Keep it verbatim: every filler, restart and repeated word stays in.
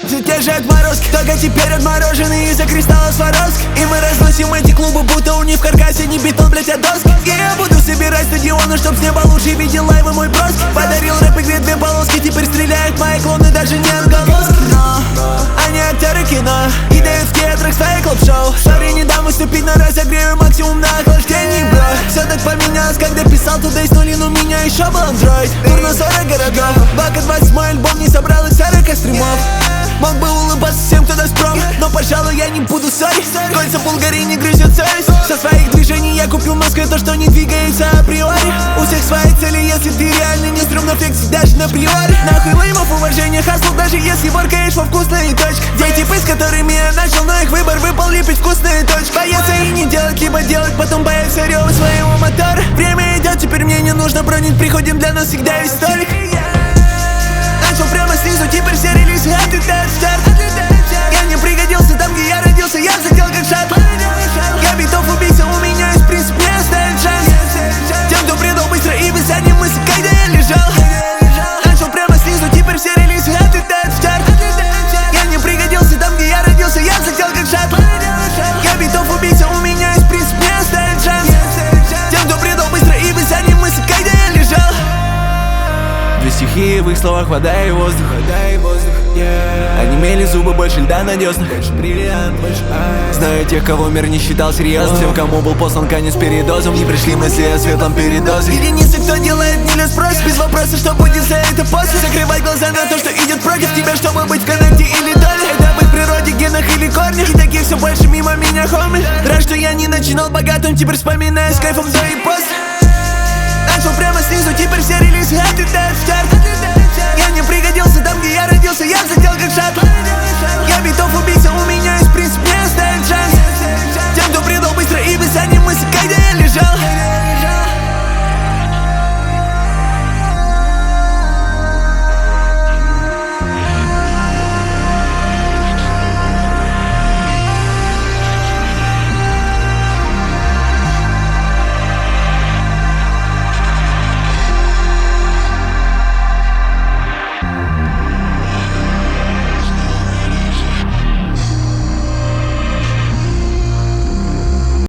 Все те же отморозки, только теперь отмороженные из-за кристалла Сваровски. И мы разносим эти клубы, будто у них в каркасе не бетон, блять, а доски. И я буду собирать стадионы, чтоб с неба лучше видел лайвы мой броски. Подарил рэп игре две полоски, теперь стреляют мои клоны, даже не отголоски. Но они актеры кино и дают в театрах свои клуб-шоу. Сори, не дам уступить на разогреве, максимум на охлаждении, бро. Все так поменялось, когда писал туда из нулин, у меня еще был андроид. Тур на сорок городов, Бака двадцать мой альбом не собрал из сорока стримов. Мог бы улыбаться всем, кто даст пром, но, пожалуй, я не буду ссорить. Кольца Булгарии не грызет совесть. Со своих движений я купил Москве то, что не двигается априори. У всех свои цели, если ты реально не стрёмно флексить даже на приоре. Нахуй леймов, уважение, хасл, даже если воркаешь во вкусные точки. Те типы, с которыми я начал, но их выбор выпал лепить вкусные точки. Бояться и не делать, либо делать, потом бояться рёва своего мотора. Время идет, теперь мне не нужно бронить, приходим, для нас всегда есть столик. Начал прямо снизу, теперь все релизы отлетают в старт. Я не пригодился там, где я родился, я залетел как шат. Я битов убийца, у меня есть принцип, не оставить шанс тем, кто предал быстро и без задней мысли, когда я лежал. Начал прямо снизу, теперь все релизы отлетают в старт. Я не пригодился там, где я родился, я залетел как шат. Я битов убийца, у меня есть принцип, не оставить шанс тем, кто предал быстро и без задней мысли, когда я лежал. Две стихии в их словах, вода и воздух, вода и воздух, yeah. Онемели зубы, больше льда на деснах, больше бриллиант, больше айс. Знаю тех, кого мир не считал серьезным. Всем, кому был послан конец передозом, не пришли мысли о светлом передозе. Единицы, кто делает, не лез прочь, без вопроса, что будет за это после. Закрывать глаза на то, что идет против тебя, чтобы быть в коннекте или доле. Это быть в природе, генах или корнях, и таких все больше мимо меня, хоми. Рад, что я не начинал богатым, теперь вспоминаю с кайфом до и после.